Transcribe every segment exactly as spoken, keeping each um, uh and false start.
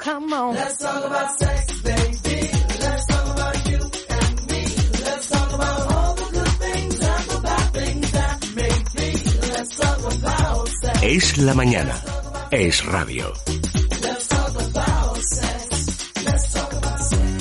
come on. Let's talk about sex, baby. Let's talk about you and me. Let's talk about all the good things and the bad things that make me. Let's talk about sex. Es la mañana. Es radio. Let's talk about sex. Let's talk about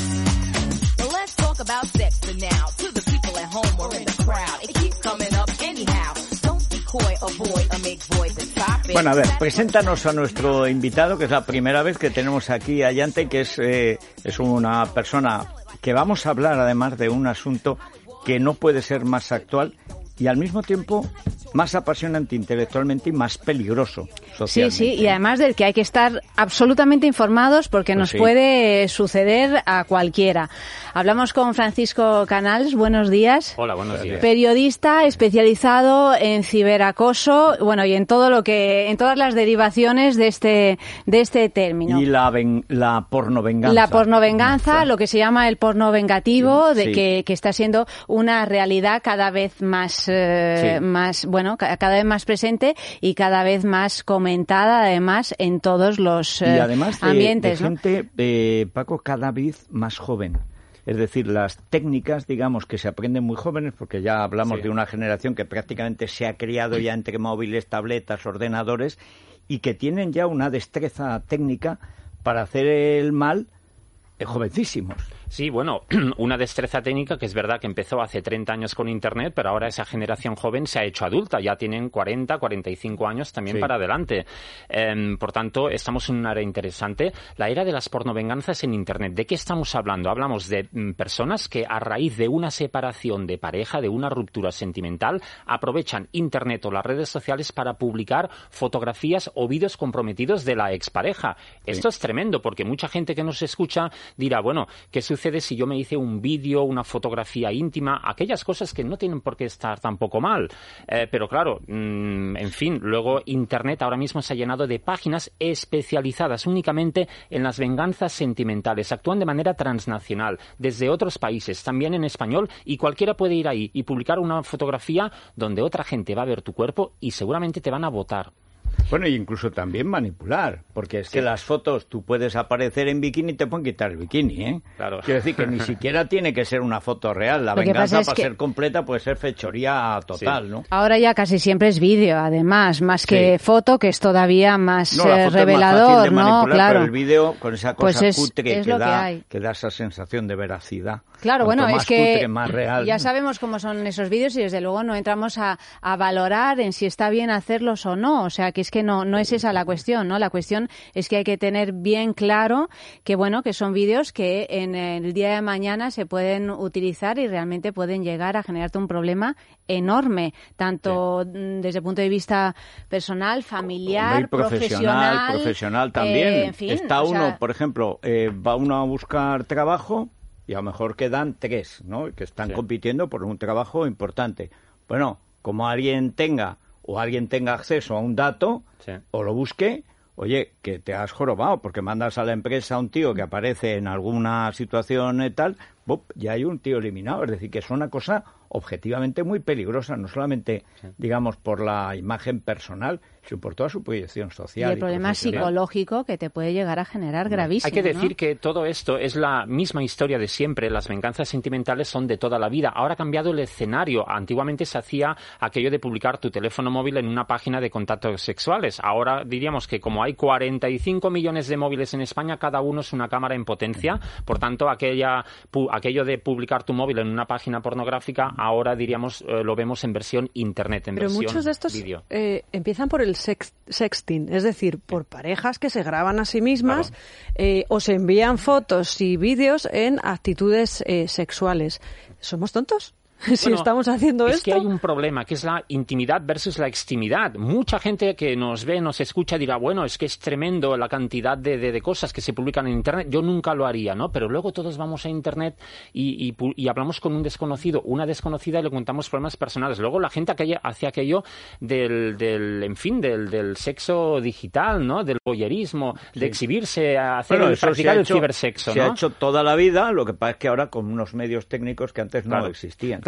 sex. So let's talk about sex for now. To the people at home or in the crowd. It keeps coming up anyhow. Don't be coy, avoid, or make void the topic. Bueno, a ver, preséntanos a nuestro invitado, que es la primera vez que tenemos aquí a Yante, que es, eh, es una persona que vamos a hablar además de un asunto que no puede ser más actual y al mismo tiempo más apasionante intelectualmente y más peligroso socialmente. Sí, sí, y además del que hay que estar absolutamente informados porque Pues nos sí. puede suceder a cualquiera. Hablamos con Francisco Canals, buenos días. Hola, buenos días. Periodista especializado en ciberacoso, bueno, y en todo lo que, en todas las derivaciones de este, de este término. Y la, ven, la pornovenganza. La pornovenganza, lo que se llama el porno vengativo, de Sí. que, que está siendo una realidad cada vez más, eh, Sí. más, bueno, ca- cada vez más presente y cada vez más comentada, además, en todos los eh, Y además de, ambientes, de ¿no? gente, eh, Paco, cada vez más joven. Es decir, las técnicas, digamos, que se aprenden muy jóvenes, porque ya hablamos Sí. de una generación que prácticamente se ha criado ya entre móviles, tabletas, ordenadores, y que tienen ya una destreza técnica para hacer el mal eh, jovencísimos. Sí, bueno, una destreza técnica que es verdad que empezó hace treinta años con Internet, pero ahora esa generación joven se ha hecho adulta, ya tienen cuarenta, cuarenta y cinco años también Sí. para adelante. Eh, por tanto, estamos en una era interesante. La era de las pornovenganzas en Internet. ¿De qué estamos hablando? Hablamos de mm, personas que a raíz de una separación de pareja, de una ruptura sentimental, aprovechan Internet o las redes sociales para publicar fotografías o vídeos comprometidos de la expareja. Esto es tremendo porque mucha gente que nos escucha dirá, bueno, ¿qué sucede si yo me hice un vídeo, una fotografía íntima? Aquellas cosas que no tienen por qué estar tampoco mal. Eh, pero claro, mmm, en fin, luego Internet ahora mismo se ha llenado de páginas especializadas únicamente en las venganzas sentimentales. Actúan de manera transnacional, desde otros países, también en español, y cualquiera puede ir ahí y publicar una fotografía donde otra gente va a ver tu cuerpo y seguramente te van a votar. Bueno, y incluso también manipular, porque es que Sí. las fotos tú puedes aparecer en bikini y te pueden quitar el bikini, ¿eh? Claro. Quiero decir que ni siquiera tiene que ser una foto real. La Lo que venganza, pasa es para que- ser completa, puede ser fechoría total, Sí. ¿no? Ahora ya casi siempre es vídeo, además, más que Sí. foto, que es todavía más No, la eh, foto es más revelador, fácil de ¿no? manipular, Claro. pero el vídeo con esa cosa Pues es- cutre es que, lo que da, hay. que da esa sensación de veracidad. Claro, Cuanto bueno, más es que cutre, más real. ya sabemos cómo son esos vídeos y desde luego no entramos a, a valorar en si está bien hacerlos o no. O sea, que es que no, no es esa la cuestión, ¿no? La cuestión es que hay que tener bien claro que, bueno, que son vídeos que en el día de mañana se pueden utilizar y realmente pueden llegar a generarte un problema enorme, tanto mm, desde el punto de vista personal, familiar, Hombre, y profesional, profesional. profesional también. eh, en fin, Está o uno, sea, por ejemplo, eh, va uno a buscar trabajo y a lo mejor quedan tres, ¿no? Que están Sí. compitiendo por un trabajo importante. Bueno, como alguien tenga o alguien tenga acceso a un dato Sí. o lo busque, oye, que te has jorobado porque mandas a la empresa a un tío que aparece en alguna situación y tal, ¡bup! Ya hay un tío eliminado. Es decir, que es una cosa objetivamente muy peligrosa, no solamente, digamos, por la imagen personal, sino por toda su proyección y social. el problema profesional. psicológico que te puede llegar a generar gravísimo. Hay que decir ¿no? que todo esto es la misma historia de siempre. Las venganzas sentimentales son de toda la vida. Ahora ha cambiado el escenario. Antiguamente se hacía aquello de publicar tu teléfono móvil en una página de contactos sexuales. Ahora diríamos que como hay cuarenta y cinco millones de móviles en España, cada uno es una cámara en potencia. Por tanto, aquella, pu, aquello de publicar tu móvil en una página pornográfica, ahora diríamos eh, lo vemos en versión internet, en Pero versión muchos de estos vídeo. eh, empiezan por el sex, sexting, es decir, por parejas que se graban a sí mismas Claro. eh, o se envían fotos y vídeos en actitudes eh, sexuales. ¿Somos tontos? Si Bueno, estamos haciendo es esto. que hay un problema, que es la intimidad versus la extimidad. Mucha gente que nos ve, nos escucha, dirá, bueno, es que es tremendo la cantidad de, de, de cosas que se publican en Internet. Yo nunca lo haría, ¿no? Pero luego todos vamos a Internet y, y, y hablamos con un desconocido, una desconocida, y le contamos problemas personales. Luego la gente aquella, hace aquello del, del, en fin, del, del sexo digital, ¿no? Del voyerismo, Sí. de exhibirse, hacer Bueno, el, eso se practicar ha el hecho, cibersexo, se ¿no? ha hecho toda la vida, lo que pasa es que ahora con unos medios técnicos que antes Claro. no existían. Claro,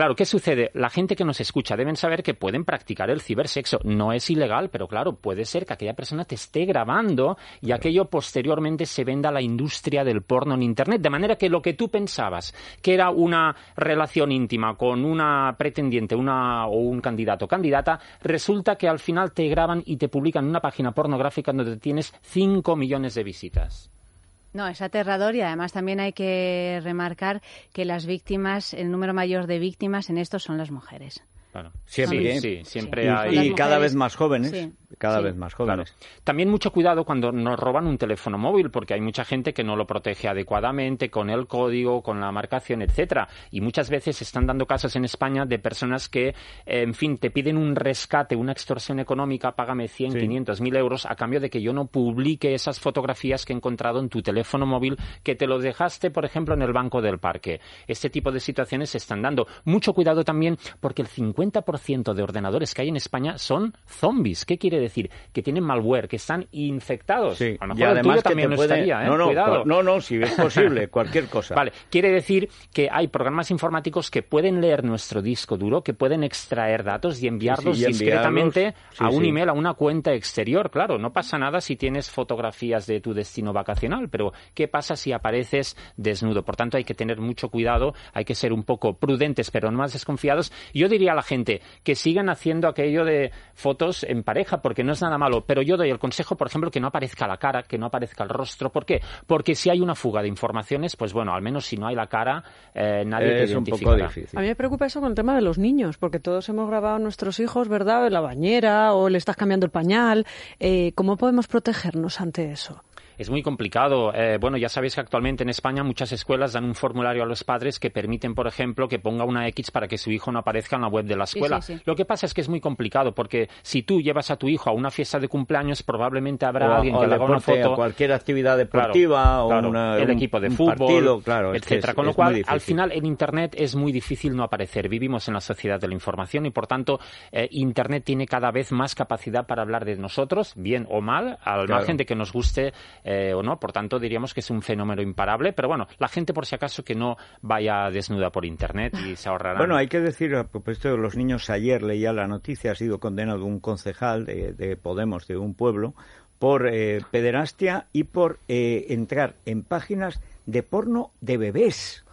claro, ¿qué sucede? La gente que nos escucha deben saber que pueden practicar el cibersexo. No es ilegal, pero claro, puede ser que aquella persona te esté grabando y claro. aquello posteriormente se venda a la industria del porno en Internet. De manera que lo que tú pensabas que era una relación íntima con una pretendiente una o un candidato o candidata, resulta que al final te graban y te publican una página pornográfica donde tienes cinco millones de visitas. No, es aterrador y además también hay que remarcar que las víctimas, el número mayor de víctimas en esto son las mujeres. Claro. Siempre, sí, sí, siempre sí. hay... Y, y cada vez más jóvenes, sí. cada sí. vez más jóvenes. Claro. También mucho cuidado cuando nos roban un teléfono móvil, porque hay mucha gente que no lo protege adecuadamente, con el código, con la marcación, etcétera. Y muchas veces se están dando casos en España de personas que, eh, en fin, te piden un rescate, una extorsión económica, págame cien, sí. quinientos, mil euros, a cambio de que yo no publique esas fotografías que he encontrado en tu teléfono móvil, que te lo dejaste, por ejemplo, en el banco del parque. Este tipo de situaciones se están dando. Mucho cuidado también, porque el cincuenta por ciento de ordenadores que hay en España son zombies. ¿Qué quiere decir? Que tienen malware, que están infectados. Sí. A lo mejor y además el tuyo que también te no puede... estaría, ¿eh? No, no, Cuidado. no, no, si es posible, cualquier cosa. Vale, quiere decir que hay programas informáticos que pueden leer nuestro disco duro, que pueden extraer datos y enviarlos sí, sí, y discretamente enviarlos, sí, a un sí. email, a una cuenta exterior. Claro, no pasa nada si tienes fotografías de tu destino vacacional, pero ¿qué pasa si apareces desnudo? Por tanto, hay que tener mucho cuidado, hay que ser un poco prudentes, pero no más desconfiados. Yo diría a la gente que sigan haciendo aquello de fotos en pareja, porque no es nada malo, pero yo doy el consejo, por ejemplo, que no aparezca la cara, que no aparezca el rostro. ¿Por qué? Porque si hay una fuga de informaciones, pues bueno, al menos si no hay la cara, eh, nadie es te un identificará. poco difícil. A mí me preocupa eso con el tema de los niños, porque todos hemos grabado a nuestros hijos, ¿verdad?, en la bañera o le estás cambiando el pañal. Eh, ¿Cómo podemos protegernos ante eso? Es muy complicado. Eh, bueno, ya sabéis que actualmente en España muchas escuelas dan un formulario a los padres que permiten, por ejemplo, que ponga una X para que su hijo no aparezca en la web de la escuela. Sí, sí, sí. Lo que pasa es que es muy complicado, porque si tú llevas a tu hijo a una fiesta de cumpleaños, probablemente habrá o, alguien o que le haga una foto. A cualquier actividad deportiva, claro, o claro, una, el un, equipo de un fútbol, partido, claro, etcétera. Es, Con lo es cual, al final, en Internet es muy difícil no aparecer. Vivimos en la sociedad de la información y, por tanto, eh, Internet tiene cada vez más capacidad para hablar de nosotros, bien o mal, al claro. margen de que nos guste eh, o no. Por tanto, diríamos que es un fenómeno imparable, pero bueno, la gente por si acaso que no vaya desnuda por Internet y se ahorrará. Bueno, hay que decir, a propósito de los niños, ayer leía la noticia, ha sido condenado un concejal de, de Podemos de un pueblo por eh, pederastia y por eh, entrar en páginas de porno de bebés.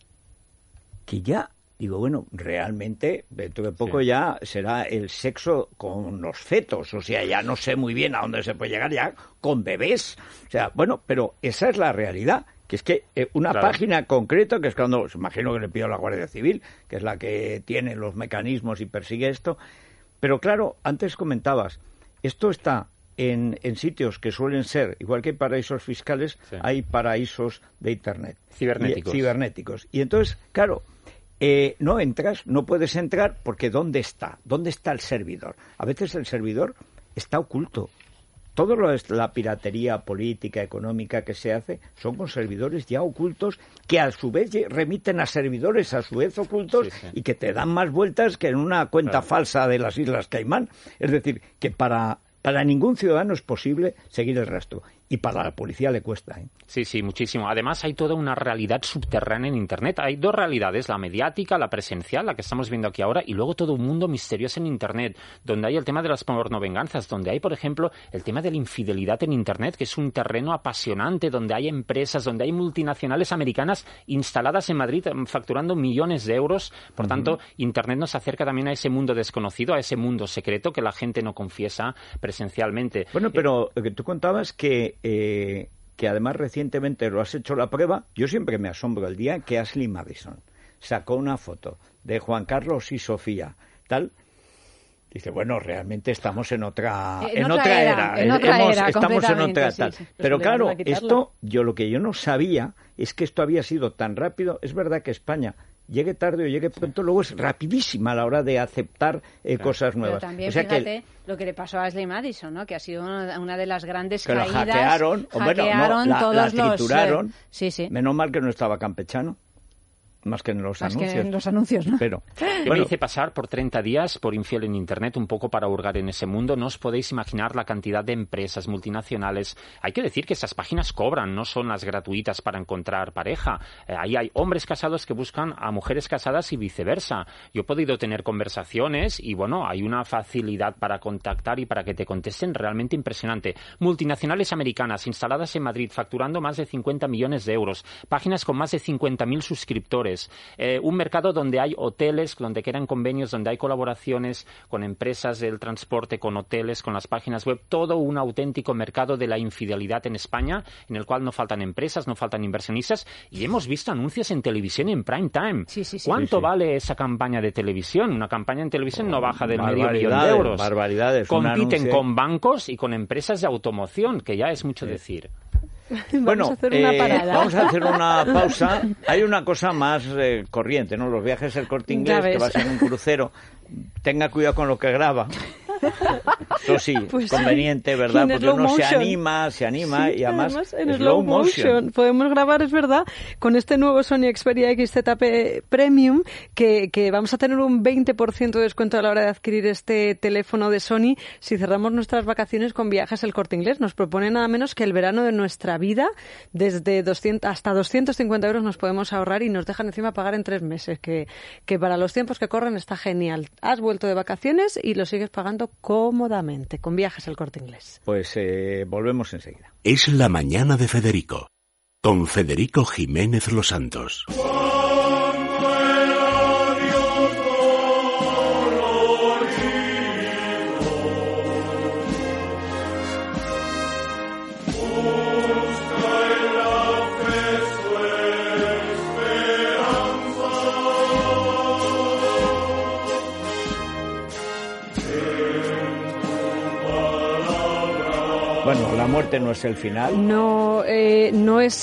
Que ya... Digo, bueno, realmente, dentro de poco sí. ya será el sexo con los fetos, o sea, ya no sé muy bien a dónde se puede llegar ya con bebés. O sea, bueno, pero esa es la realidad, que es que eh, una claro. página concreta, que es cuando, imagino que le pido a la Guardia Civil, que es la que tiene los mecanismos y persigue esto, pero claro, antes comentabas, esto está en, en sitios que suelen ser, igual que hay paraísos fiscales, sí. hay paraísos de Internet. Cibernéticos. Y, cibernéticos. Y entonces, claro... Eh, no entras, no puedes entrar porque ¿dónde está? ¿Dónde está el servidor? A veces el servidor está oculto. Todo lo es la piratería política, económica que se hace son con servidores ya ocultos que a su vez remiten a servidores a su vez ocultos sí, sí. y que te dan más vueltas que en una cuenta claro. falsa de las Islas Caimán. Es decir, que para, para ningún ciudadano es posible seguir el rastro. Y para la policía le cuesta, ¿eh? Sí, sí, muchísimo. Además, hay toda una realidad subterránea en Internet. Hay dos realidades, la mediática, la presencial, la que estamos viendo aquí ahora, y luego todo un mundo misterioso en Internet, donde hay el tema de las pornovenganzas, donde hay, por ejemplo, el tema de la infidelidad en Internet, que es un terreno apasionante, donde hay empresas, donde hay multinacionales americanas instaladas en Madrid facturando millones de euros. Por uh-huh. tanto, Internet nos acerca también a ese mundo desconocido, a ese mundo secreto que la gente no confiesa presencialmente. Bueno, pero eh, tú contabas que Eh, que además recientemente lo has hecho la prueba. Yo siempre me asombro el día que Ashley Madison sacó una foto de Juan Carlos y Sofía, tal. Dice, bueno, realmente estamos en otra en, en otra, otra era, era. En otra Hemos, era estamos en otra sí, tal. Sí, sí. Pero claro, esto, yo lo que yo no sabía es que esto había sido tan rápido. Es verdad que España llegue tarde o llegue pronto, luego es rapidísima a la hora de aceptar eh, claro. cosas nuevas. Pero también, o sea fíjate, que, lo que le pasó a Ashley Madison, ¿no? Que ha sido una, una de las grandes que caídas. Lo hackearon, o bueno, no, la, todos la los, trituraron. Eh, sí, sí. Menos mal que no estaba campechano. Más que en los Más anuncios. que en los anuncios, ¿no? Pero, Yo bueno, me hice pasar por treinta días por infiel en Internet, un poco para hurgar en ese mundo. No os podéis imaginar la cantidad de empresas multinacionales. Hay que decir que esas páginas cobran, no son las gratuitas para encontrar pareja. Eh, ahí hay hombres casados que buscan a mujeres casadas y viceversa. Yo he podido tener conversaciones y, bueno, hay una facilidad para contactar y para que te contesten realmente impresionante. Multinacionales americanas instaladas en Madrid, facturando más de cincuenta millones de euros. Páginas con más de cincuenta mil suscriptores. Eh, un mercado donde hay hoteles, donde crean convenios, donde hay colaboraciones con empresas del transporte, con hoteles, con las páginas web. Todo un auténtico mercado de la infidelidad en España, en el cual no faltan empresas, no faltan inversionistas. Y hemos visto anuncios en televisión en prime time. Sí, sí, sí. ¿Cuánto Sí, sí. vale esa campaña de televisión? Una campaña en televisión no baja del medio millón de barbaridades, euros. barbaridades. Un Compiten anuncio- con bancos y con empresas de automoción, que ya es mucho decir. Vamos Bueno, a hacer una eh, parada. vamos a hacer una pausa. Hay una cosa más eh, corriente, ¿no? Los viajes El Corte Inglés, Ya ves. que vas en un crucero. Tenga cuidado con lo que graba. Eso sí, Pues conveniente, sí. ¿verdad? Y en Porque slow uno se motion. anima, se anima Sí, y además, en slow motion. Podemos grabar, es verdad, con este nuevo Sony Xperia X Z P Premium, que, que vamos a tener un veinte por ciento de descuento a la hora de adquirir este teléfono de Sony si cerramos nuestras vacaciones con Viajes El Corte Inglés. Nos propone nada menos que el verano de nuestra vida. Desde doscientos hasta doscientos cincuenta euros nos podemos ahorrar y nos dejan encima pagar en tres meses, que, que para los tiempos que corren está genial. Has vuelto de vacaciones y lo sigues pagando cómodamente con Viajes El Corte Inglés. Pues eh, volvemos enseguida. Es la mañana de Federico, con Federico Jiménez Los Santos. Bueno, la muerte no es el final. No, eh, no es,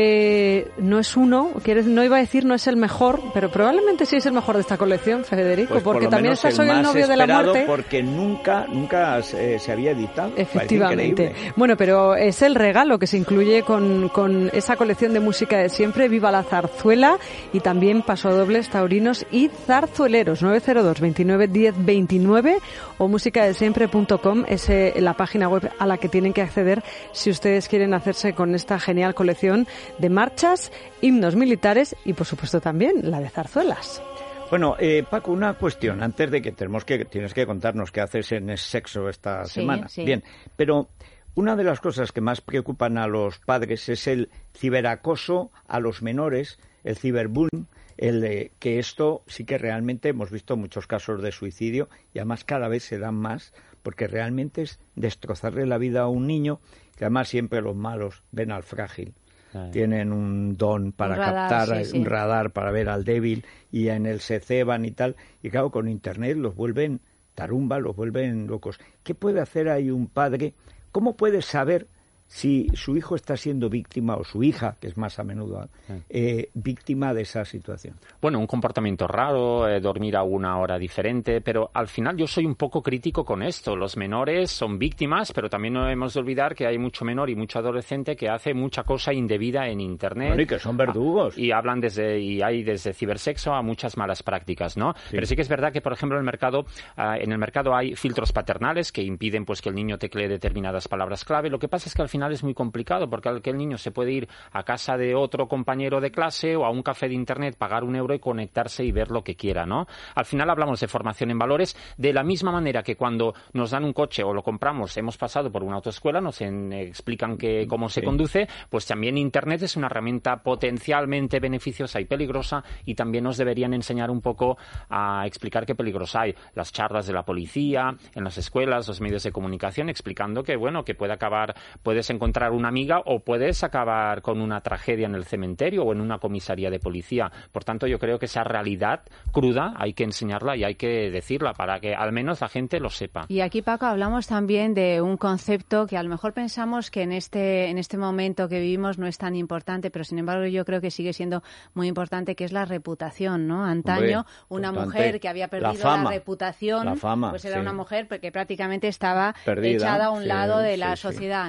eh, no es uno. Quieres, no iba a decir no es el mejor, pero probablemente sí es el mejor de esta colección, Federico, Pues por porque lo también menos está Soy el más novio de la esperado, muerte. porque nunca, nunca eh, se había editado. Parece Efectivamente. increíble. Bueno, pero es el regalo que se incluye con, con esa colección de música de siempre, Viva la Zarzuela, y también pasodobles taurinos y zarzueleros. nueve cero dos, veintinueve, diez, veintinueve o musicadesiempre punto com es eh, la página web a la que tienen que acceder si ustedes quieren hacerse con esta genial colección de marchas, himnos militares y, por supuesto, también la de zarzuelas. Bueno, eh, Paco, una cuestión, antes de que tenemos que tienes que contarnos qué haces en sexo esta Sí, semana. sí. Bien, pero una de las cosas que más preocupan a los padres es el ciberacoso a los menores, el ciberbullying, el eh, que esto sí que realmente hemos visto muchos casos de suicidio y además cada vez se dan más, porque realmente es destrozarle la vida a un niño, que además siempre los malos ven al frágil. Ay. Tienen un don para Un radar, captar, sí, sí. un radar para ver al débil, y en él se ceban y tal. Y claro, con Internet los vuelven tarumba, los vuelven locos. ¿Qué puede hacer ahí un padre? ¿Cómo puede saber si su hijo está siendo víctima, o su hija, que es más a menudo, eh, víctima de esa situación? Bueno, un comportamiento raro, eh, dormir a una hora diferente, pero al final yo soy un poco crítico con esto. Los menores son víctimas, pero también no hemos de olvidar que hay mucho menor y mucho adolescente que hace mucha cosa indebida en Internet. Bueno, y que son verdugos. Y hablan desde, y hay desde cibersexo a muchas malas prácticas, ¿no? Sí. Pero sí que es verdad que, por ejemplo, en el mercado, ah, en el mercado hay filtros paternales que impiden pues que el niño teclee determinadas palabras clave. Lo que pasa es que al final es muy complicado, porque al que el niño se puede ir a casa de otro compañero de clase o a un café de Internet, pagar un euro y conectarse y ver lo que quiera, ¿no? Al final hablamos de formación en valores, de la misma manera que cuando nos dan un coche o lo compramos, hemos pasado por una autoescuela, nos en, explican que, cómo se Sí. conduce, pues también Internet es una herramienta potencialmente beneficiosa y peligrosa, y también nos deberían enseñar un poco a explicar qué peligros hay. Las charlas de la policía, en las escuelas, los medios de comunicación, explicando que, bueno, que puede acabar, puedes encontrar una amiga o puedes acabar con una tragedia en el cementerio o en una comisaría de policía. Por tanto, yo creo que esa realidad cruda hay que enseñarla y hay que decirla para que al menos la gente lo sepa. Y aquí, Paco, hablamos también de un concepto que a lo mejor pensamos que en este, en este momento que vivimos no es tan importante, pero sin embargo yo creo que sigue siendo muy importante, que es la reputación, ¿no? Antaño, Hombre, una importante. mujer que había La perdido la, fama. reputación, La fama, pues era sí. una mujer que prácticamente estaba Perdida, echada a un sí, lado de la sí, sí. sociedad, ¿no?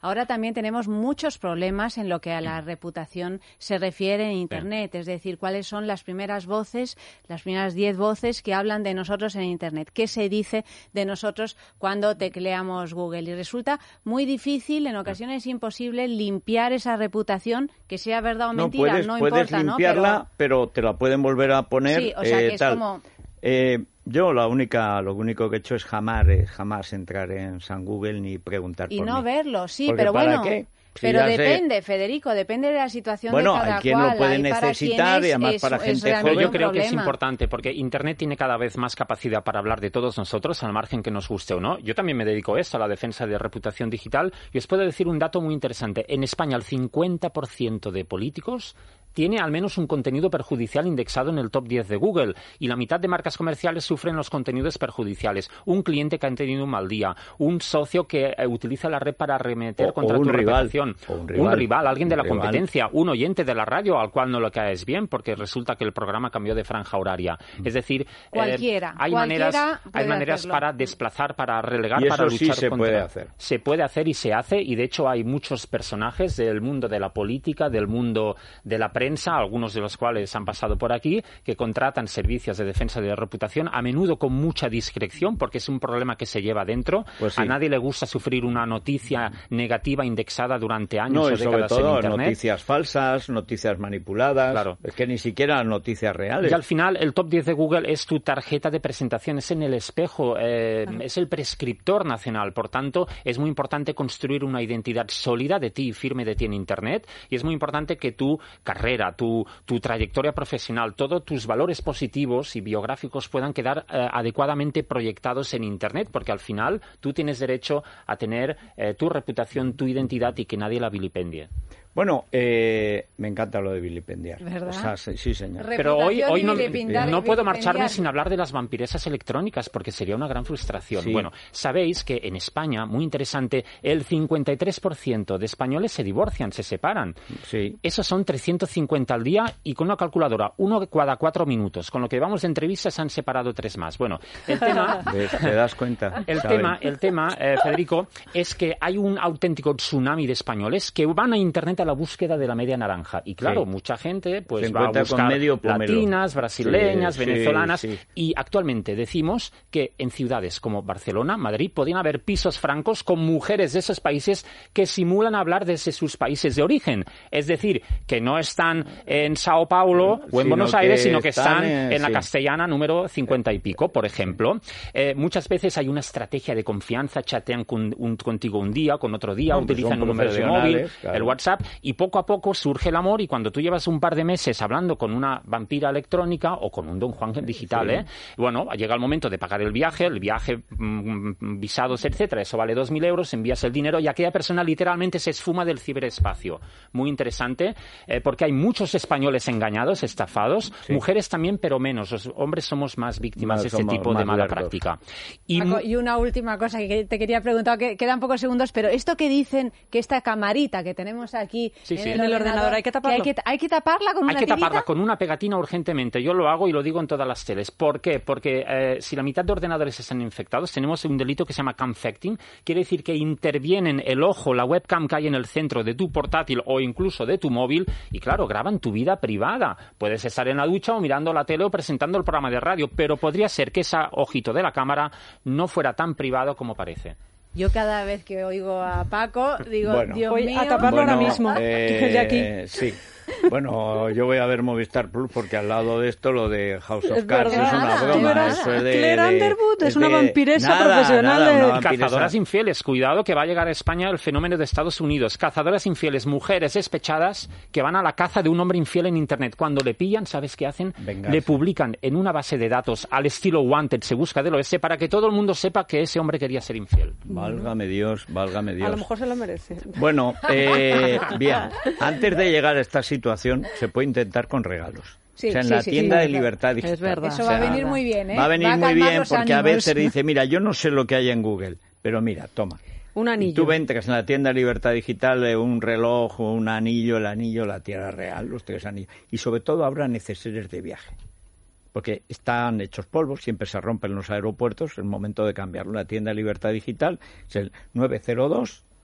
ahora también tenemos muchos problemas en lo que a la reputación se refiere en Internet, es decir, cuáles son las primeras voces, las primeras diez voces que hablan de nosotros en Internet, qué se dice de nosotros cuando tecleamos Google. Y resulta muy difícil, en ocasiones imposible, limpiar esa reputación, que sea verdad o mentira, no, puedes, no puedes importa, limpiarla, ¿no? Pero... pero te la pueden volver a poner. Sí, o sea, eh, que es tal. como... Eh, yo la única, lo único que he hecho es jamás, eh, jamás entrar en San Google ni preguntar y por no mí. verlo, sí, Porque pero ¿para bueno... qué? Si pero ya sé- depende, Federico, depende de la situación Bueno, de cada hay quien cual. lo puede Hay para necesitar quienes y además es- para es gente realmente Pero joven. yo un creo que es problema. importante porque Internet tiene cada vez más capacidad para hablar de todos nosotros, al margen que nos guste o no. Yo también me dedico a esto, a la defensa de reputación digital. Y os puedo decir un dato muy interesante. En España, el cincuenta por ciento de políticos tiene al menos un contenido perjudicial indexado en el top diez de Google y la mitad de marcas comerciales sufren los contenidos perjudiciales. Un cliente que ha tenido un mal día, un socio que eh, utiliza la red para arremeter O- contra o un tu rival, reputación, o un rival, un rival, alguien de un la rival. competencia, un oyente de la radio al cual no le caes bien porque resulta que el programa cambió de franja horaria. Es decir, eh, Cualquiera, hay cualquiera maneras, hay puede maneras hacerlo. para desplazar, para relegar, Y para eso sí luchar se contra. puede hacer. Se puede hacer y se hace, y de hecho hay muchos personajes del mundo de la política, del mundo de la prensa, algunos de los cuales han pasado por aquí, que contratan servicios de defensa de la reputación, a menudo con mucha discreción, porque es un problema que se lleva dentro. Pues sí. A nadie le gusta sufrir una noticia negativa indexada durante años No, o y sobre décadas en todo Internet. noticias falsas, noticias manipuladas, Claro. es que ni siquiera noticias reales. Y al final, el top diez de Google es tu tarjeta de presentación, es en el espejo, eh, es el prescriptor nacional. Por tanto, es muy importante construir una identidad sólida de ti y firme de ti en Internet. Y es muy importante que tu carrera, tu, tu trayectoria profesional, todos tus valores positivos y biográficos puedan quedar eh, adecuadamente proyectados en Internet, porque al final tú tienes derecho a tener eh, tu reputación, tu identidad y que nadie la vilipendie. Bueno, eh, me encanta lo de vilipendiar. ¿Verdad? O sea, sí, sí, señor. Re- Pero hoy, Reputación hoy y no, vilipendar- no puedo marcharme vilipendiar. sin hablar de las vampiresas electrónicas, porque sería una gran frustración. Sí. Bueno, sabéis que en España, muy interesante, el cincuenta y tres por ciento de españoles se divorcian, se separan. Sí. Esos son trescientos cincuenta al día y con una calculadora, uno cada cuatro minutos. Con lo que vamos de entrevistas se han separado tres más. Bueno, el tema... ¿Ves? ¿Te das cuenta? El ¿Saben? tema, el tema eh, Federico, es que hay un auténtico tsunami de españoles que van a Internet a la búsqueda de la media naranja. Y claro, Sí. mucha gente pues Se va a encuentra con buscar medio pomelo. latinas, brasileñas, Sí, sí, venezolanas. sí. Y actualmente decimos que en ciudades como Barcelona, Madrid, podrían haber pisos francos con mujeres de esos países que simulan hablar desde sus países de origen. Es decir, que no están en Sao Paulo o en Sino Buenos que Aires, sino que están están en- en la sí. castellana número cincuenta y pico, por ejemplo. Eh, muchas veces hay una estrategia de confianza, chatean con, un- contigo un día, con otro día, No, pues utilizan son un número de móvil, profesionales, claro. el WhatsApp, y poco a poco surge el amor, y cuando tú llevas un par de meses hablando con una vampira electrónica o con un Don Juan digital, Sí. ¿eh? Bueno, llega el momento de pagar el viaje, el viaje, mm, visados, etcétera, eso vale dos mil euros, envías el dinero y aquella persona literalmente se esfuma del ciberespacio. Muy interesante, eh, porque hay muchos españoles engañados, estafados, Sí. mujeres también, pero menos. Los hombres somos más víctimas Más de este somos tipo de más mala lerdos. práctica. Y Paco, mu- y una última cosa que te quería preguntar, que quedan pocos segundos, pero esto que dicen que esta camarita que tenemos aquí Sí, sí. en, En el el ordenador, ordenador, ¿hay que taparlo? hay, que, hay que taparla con Hay una que taparla tirita. con una pegatina urgentemente. Yo lo hago y lo digo en todas las teles. ¿Por qué? Porque eh, si la mitad de ordenadores están infectados, tenemos un delito que se llama camfecting. Quiere decir que intervienen el ojo, la webcam que hay en el centro de tu portátil o incluso de tu móvil y, claro, graban tu vida privada. Puedes estar en la ducha o mirando la tele o presentando el programa de radio, pero podría ser que ese ojito de la cámara no fuera tan privado como parece. Yo cada vez que oigo a Paco digo, Bueno. Dios Oye, mío. a taparlo ahora mismo. eh, De aquí. Sí. Bueno, yo voy a ver Movistar Plus porque al lado de esto lo de House of Es Cards verdad. es una Tú broma. verás, Eso es de, Claire de- Underwood es una de- vampiresa nada, profesional nada, de- una vampiresa. Cazadoras infieles, cuidado que va a llegar a España el fenómeno de Estados Unidos. Cazadoras infieles, mujeres despechadas que van a la caza de un hombre infiel en Internet. Cuando le pillan, ¿sabes qué hacen? Venganza. Le publican en una base de datos al estilo Wanted, se busca del oeste, para que todo el mundo sepa que ese hombre quería ser infiel. Válgame Dios, válgame Dios. A lo mejor se lo merece. Bueno, eh, bien, antes de llegar a esta situación se puede intentar con regalos. Sí, o sea, en sí, la sí, tienda sí, de claro. Libertad Es Digital. verdad. Eso O va a sea, venir muy bien, ¿eh? Va a venir Va a muy calmar bien los porque a ánimos. veces dice, mira, yo no sé lo que hay en Google, pero mira, toma. Un Y anillo. tú entras en la tienda de Libertad Digital, eh, un reloj, un anillo, el anillo, la tierra real, los tres anillos. Y sobre todo habrá neceseres de viaje. Porque están hechos polvos, siempre se rompen en los aeropuertos, es el momento de cambiarlo. La tienda de Libertad Digital es el nueve cero dos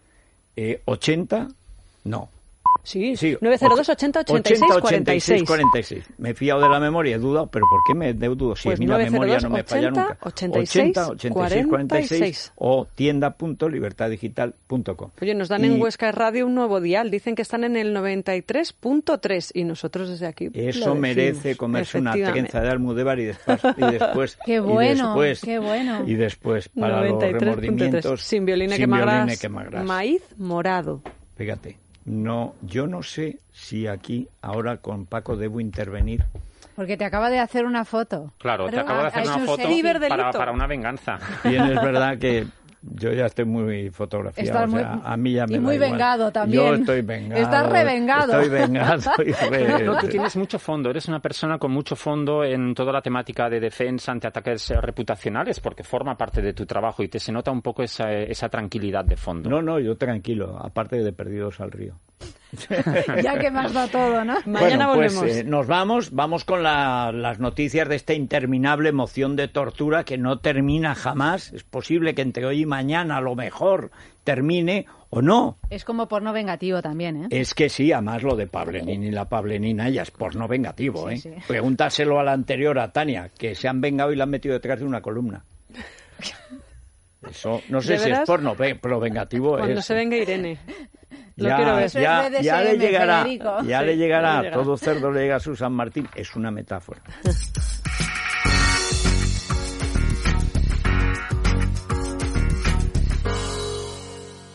Eh, ochenta, no. Sí, Sí, nueve cero dos ochenta ochenta y seis cuarenta y seis. cuarenta y seis. Me he fiado de la memoria, he dudado, pero ¿por qué me he dudado? Si Pues a mí la memoria no me ochenta, falla nunca. ochenta y seis, cuarenta y seis o tienda punto libertad digital punto com. Oye, nos dan y en Huesca Radio un nuevo dial. Dicen que están en el noventa y tres punto tres y nosotros desde aquí Eso lo merece decimos. comerse una Efectivamente. trenza de Almudévar y después... Y después Qué y bueno, después, qué bueno. Y después, para los noventa y tres punto tres. remordimientos... Sin violín sin quemagras, violín quemagras. maíz morado. Fíjate, no, yo no sé si aquí, ahora con Paco, debo intervenir. Porque te acaba de hacer una foto. Claro, te Pero acabo de ha- hacer ha hecho una un foto selfie. para, para una venganza. Bien, es verdad que yo ya estoy muy fotografiado. Estás o sea, muy- a mí ya me y da muy igual. vengado también. Yo estoy vengado. Estás revengado. Estoy vengado. y re- No, tú tienes mucho fondo, eres una persona con mucho fondo en toda la temática de defensa ante ataques eh, reputacionales, porque forma parte de tu trabajo y te se nota un poco esa, esa tranquilidad de fondo. No, no, yo tranquilo, aparte de perdidos al río. Ya que me has dado todo, ¿no? Mañana bueno, pues volvemos. eh, nos vamos, vamos con la- las noticias de esta interminable moción de tortura que no termina jamás. Es posible que entre hoy y mañana a lo mejor termine o no. Es como porno vengativo también, ¿eh? Es que sí, además lo de Pavlenín y la Pavlenina ya es porno vengativo, Sí, ¿eh? sí. Pregúntaselo a la anterior, a Tania, que se han vengado y la han metido detrás de una columna. Eso, no sé ¿De si veras? es porno, ve- pero vengativo Cuando es. se venga Irene. Lo ya, quiero ver. Eso es ya, B D S ya le M, llegará, Federico. ya Sí, le llegará, ya le llegará. todo cerdo le llega a su San Martín. Es una metáfora.